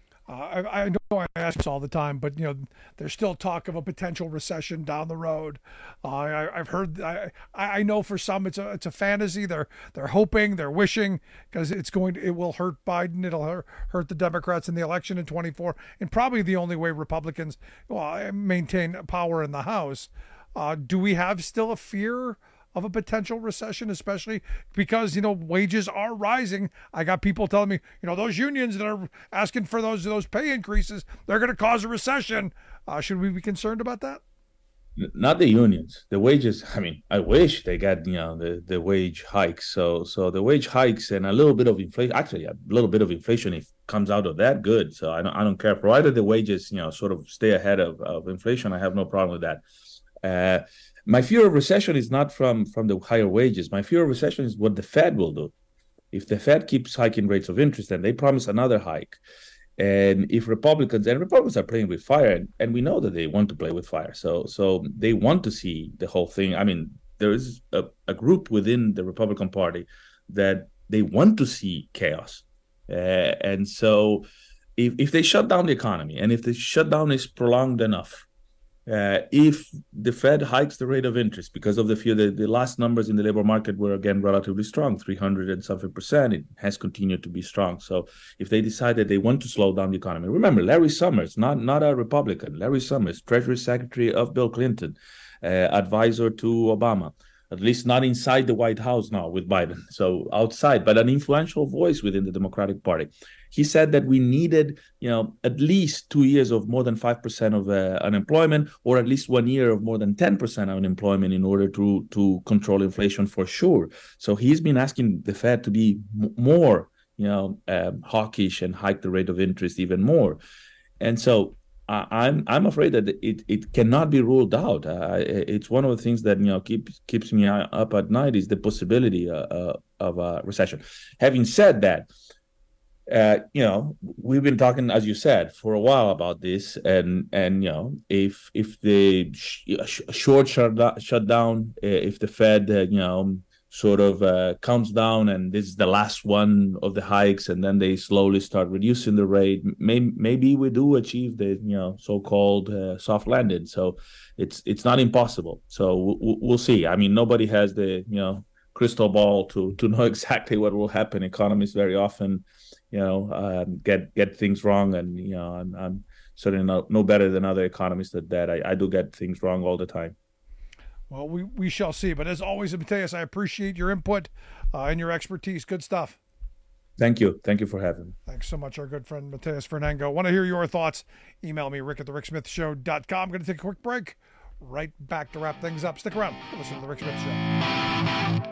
I know I ask this all the time, but there's still talk of a potential recession down the road. I've heard. I know for some it's a fantasy. They're hoping, they're wishing, because it will hurt Biden. It'll hurt the Democrats in the election in 2024, and probably the only way Republicans maintain power in the House. Do we have still a fear of a potential recession, especially because wages are rising? I got people telling me those unions that are asking for those pay increases, they're going to cause a recession. Should we be concerned about that? Not the unions. The wages, I mean, I wish they got, the wage hikes. So the wage hikes and a little bit of inflation, actually a little bit of inflation, if comes out of that, good. So I don't care. Provided the wages, sort of stay ahead of inflation, I have no problem with that. My fear of recession is not from the higher wages. My fear of recession is what the Fed will do. If the Fed keeps hiking rates of interest and they promise another hike, and if Republicans are playing with fire, and we know that they want to play with fire, so they want to see the whole thing. I mean, there is a group within the Republican Party that they want to see chaos, and so if they shut down the economy, and if the shutdown is prolonged enough, if the Fed hikes the rate of interest because of the fear that the last numbers in the labor market were again relatively strong, 300 and something percent, it has continued to be strong. So if they decide that they want to slow down the economy, remember Larry Summers, not a Republican, Larry Summers, Treasury Secretary of Bill Clinton, advisor to Obama, at least not inside the White House now with Biden, so outside, but an influential voice within the Democratic Party. He said that we needed, at least 2 years of more than 5% of unemployment, or at least 1 year of more than 10% unemployment in order to control inflation for sure. So he's been asking the Fed to be more, hawkish and hike the rate of interest even more. And so I'm afraid that it cannot be ruled out. It's one of the things that keeps me up at night is the possibility of a recession. Having said that, we've been talking, as you said, for a while about this, and if the short shutdown, if the Fed sort of comes down and this is the last one of the hikes, and then they slowly start reducing the rate, maybe we do achieve the so-called soft landing. So it's not impossible. So we'll see. I mean, nobody has the crystal ball to know exactly what will happen. Economists very often get things wrong, and I'm certainly no better than other economists at that. I do get things wrong all the time. Well, we shall see. But as always, Mateus, I appreciate your input and your expertise. Good stuff. Thank you. Thank you for having me. Thanks so much, our good friend Mateus Fernango. Want to hear your thoughts? Email me, rick@thericksmithshow.com. I'm going to take a quick break. Right back to wrap things up. Stick around. Listen to The Rick Smith Show.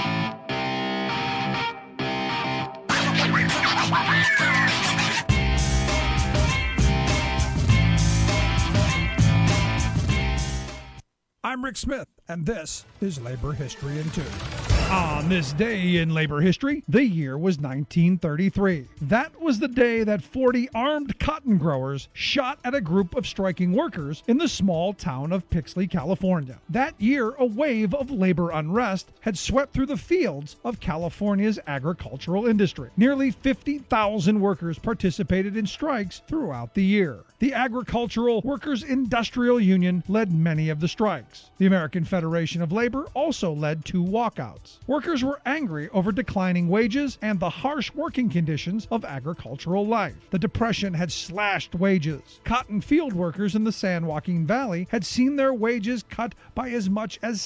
I'm Rick Smith, and this is Labor History in 2. On this day in labor history, the year was 1933. That was the day that 40 armed cotton growers shot at a group of striking workers in the small town of Pixley, California. That year, a wave of labor unrest had swept through the fields of California's agricultural industry. Nearly 50,000 workers participated in strikes throughout the year. The Agricultural Workers' Industrial Union led many of the strikes. The American Federation of Labor also led 2 walkouts. Workers were angry over declining wages and the harsh working conditions of agricultural life. The Depression had slashed wages. Cotton field workers in the San Joaquin Valley had seen their wages cut by as much as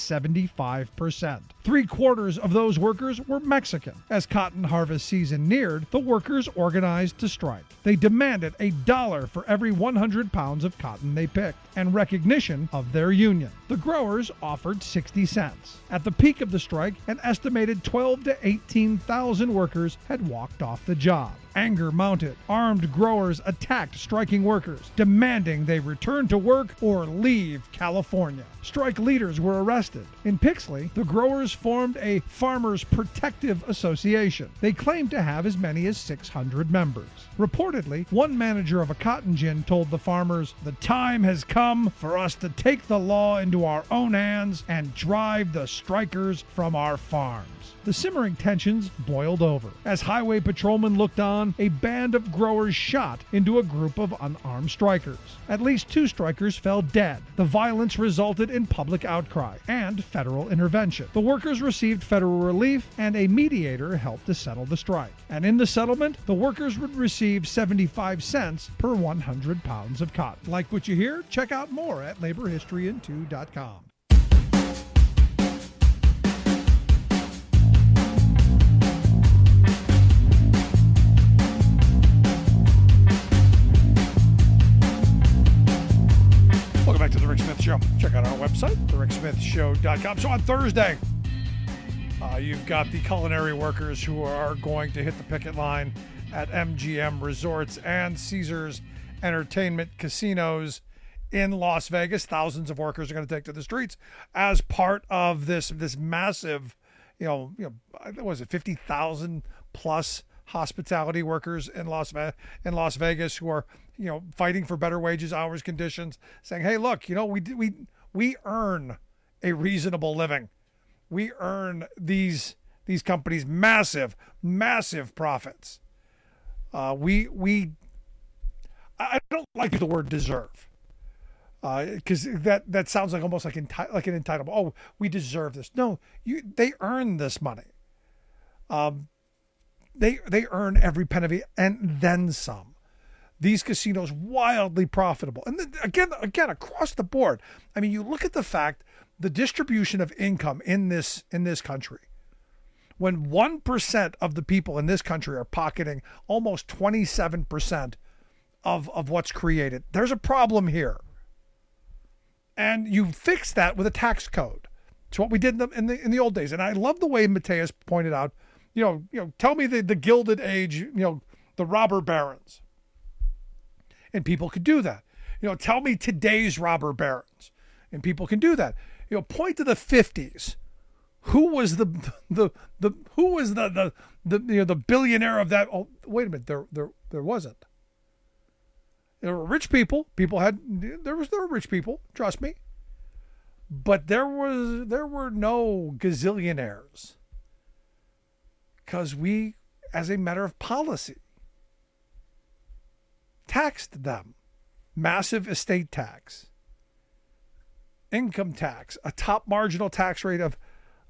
75%. 3/4 of those workers were Mexican. As cotton harvest season neared, the workers organized to strike. They demanded $1 for every 100 pounds of cotton they picked, and recognition of their union. The growers offered 60 cents. At the peak of the strike, an estimated 12,000 to 18,000 workers had walked off the job. Anger mounted. Armed growers attacked striking workers, demanding they return to work or leave California. Strike leaders were arrested. In Pixley, the growers formed a Farmers Protective Association. They claimed to have as many as 600 members. Reportedly, one manager of a cotton gin told the farmers, "The time has come for us to take the law into our own hands and drive the strikers from our farms." The simmering tensions boiled over. As highway patrolmen looked on, a band of growers shot into a group of unarmed strikers. At least 2 strikers fell dead. The violence resulted in public outcry and federal intervention. The workers received federal relief, and a mediator helped to settle the strike. And in the settlement, the workers would receive 75 cents per 100 pounds of cotton. Like what you hear? Check out more at laborhistoryin2.com. Show. Check out our website, thericksmithshow.com. So on Thursday, you've got the culinary workers who are going to hit the picket line at MGM Resorts and Caesars Entertainment Casinos in Las Vegas. Thousands of workers are going to take to the streets as part of this massive, what was it, 50,000 plus hospitality workers in Las Vegas who are, fighting for better wages, hours, conditions, saying, hey, look, we earn a reasonable living. We earn these companies massive profits. I don't like the word deserve, because that sounds like almost like an entitlement. Oh, we deserve this. No, they earn this money. They earn every penny and then some. These casinos wildly profitable, and then, again across the board. I mean, you look at the fact, the distribution of income in this country. When 1% of the people in this country are pocketing almost 27% of what's created, there's a problem here. And you fix that with a tax code. It's what we did in the old days. And I love the way Mateus pointed out, tell me the Gilded Age, the robber barons. And people could do that. Tell me today's robber barons. And people can do that. Point to the 50s. Who was the billionaire of that? Oh, wait a minute. There wasn't. There were rich people. There were rich people. Trust me. But there were no gazillionaires, because we, as a matter of policy, taxed them. Massive estate tax, income tax, a top marginal tax rate of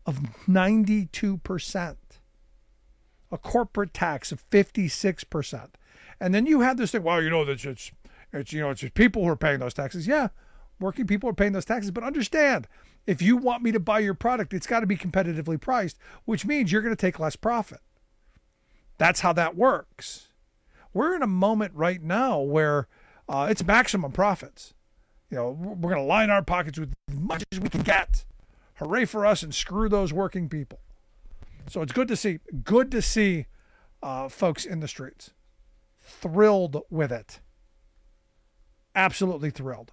92%, a corporate tax of 56%. And then you had this thing, well, it's just people who are paying those taxes. Yeah, working people are paying those taxes, but understand, if you want me to buy your product, it's got to be competitively priced, which means you're going to take less profit. That's how that works. We're in a moment right now where it's maximum profits. We're going to line our pockets with as much as we can get. Hooray for us, and screw those working people. So it's good to see folks in the streets. Thrilled with it. Absolutely thrilled.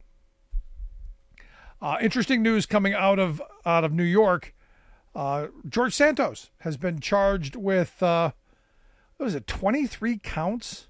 Interesting news coming out of New York. George Santos has been charged with 23 counts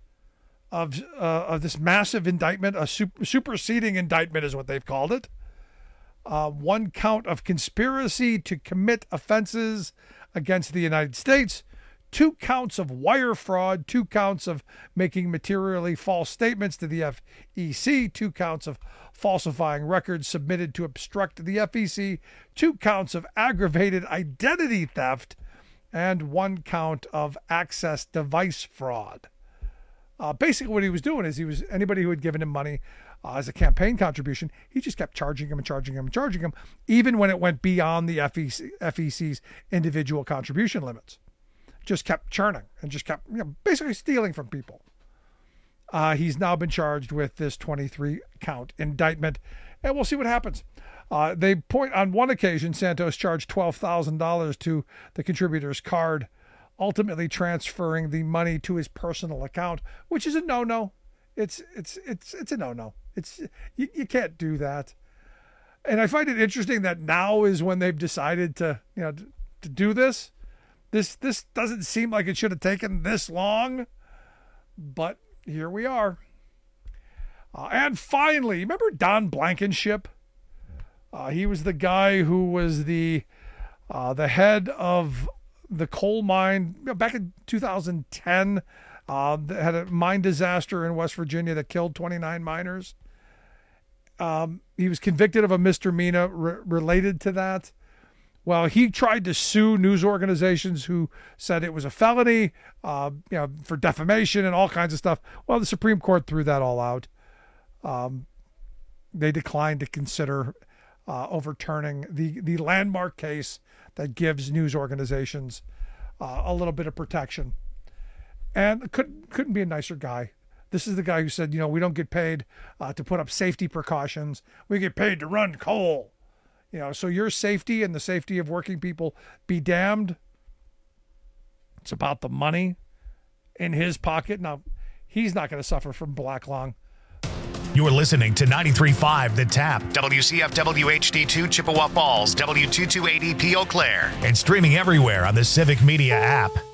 of this massive indictment. A superseding indictment is what they've called it. 1 count of conspiracy to commit offenses against the United States, 2 counts of wire fraud, 2 counts of making materially false statements to the FEC, 2 counts of falsifying records submitted to obstruct the FEC, 2 counts of aggravated identity theft, and 1 count of access device fraud. Basically what he was doing is anybody who had given him money as a campaign contribution, he just kept charging him, even when it went beyond the FEC's individual contribution limits. Just kept churning and just kept basically stealing from people. He's now been charged with this 23 count indictment, and we'll see what happens. They point, on one occasion, Santos charged $12,000 to the contributor's card, ultimately transferring the money to his personal account, which is a no-no. It's a no-no. You can't do that. And I find it interesting that now is when they've decided to do this. This doesn't seem like it should have taken this long, but here we are. And finally, remember Don Blankenship? He was the guy who was the head of the coal mine back in 2010. Had a mine disaster in West Virginia that killed 29 miners. He was convicted of a misdemeanor related to that. Well, he tried to sue news organizations who said it was a felony, for defamation and all kinds of stuff. Well, the Supreme Court threw that all out. They declined to consider overturning the landmark case that gives news organizations a little bit of protection. And couldn't be a nicer guy. This is the guy who said, we don't get paid to put up safety precautions. We get paid to run coal. So your safety and the safety of working people be damned. It's about the money in his pocket. Now, he's not going to suffer from black lung. You're listening to 93.5 The Tap, WCFW HD2 Chippewa Falls, W228EP Eau Claire, and streaming everywhere on the Civic Media app.